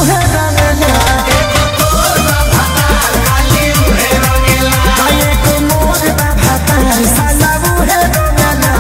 उहे रंगला एको मोर भातार साला उहे रंगला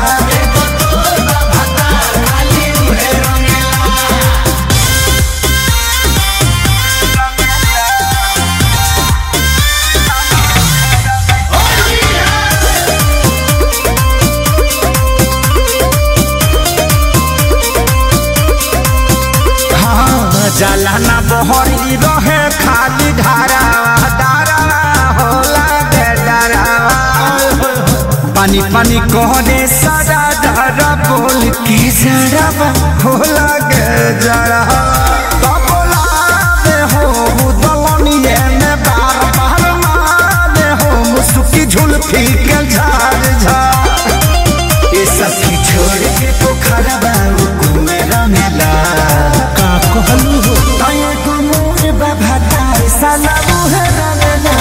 जाला ना बहरी रहे खाली धारा धारा होला के डरा पानी पानी कहने सारा धारा बोल की जरा होला के जरा बोला में हो दलनिए में बार बार मारे हो मुस्की झुलफी के झाड़ झाड़ ये सब की छोड़ के पोखरा बाबू घूमे रंगला कहलू हो एको मोर भातार साला उहे रंगला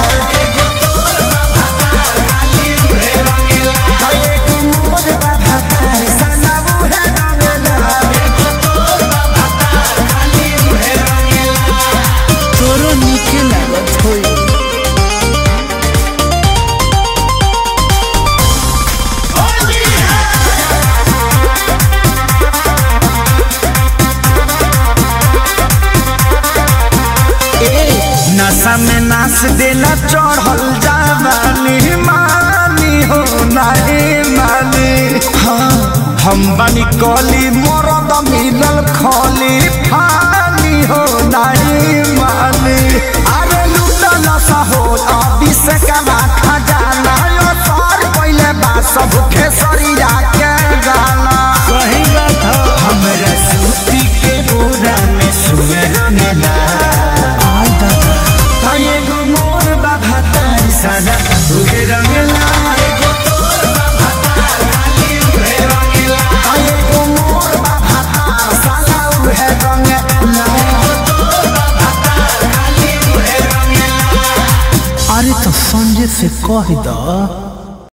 एको मोर भातार साला उहे रंगला तोरो नीके लागत होई नशा में नाच देला चढ़ल जावानी मानी हो नहीं मानी हाँ हम बनी कली मरद मिलल खली फानी हो नहीं मानी अरे लूटल हो अभी से कमा खजाना यो सर पहले बा सब खेसरिया के गाना सही बात हमरा सूती के बोरा में सुए रंगला एको मोर भातार साला उहे रंगला एको मोर भातार साला उहे रंगला अरे तो संजय से कह द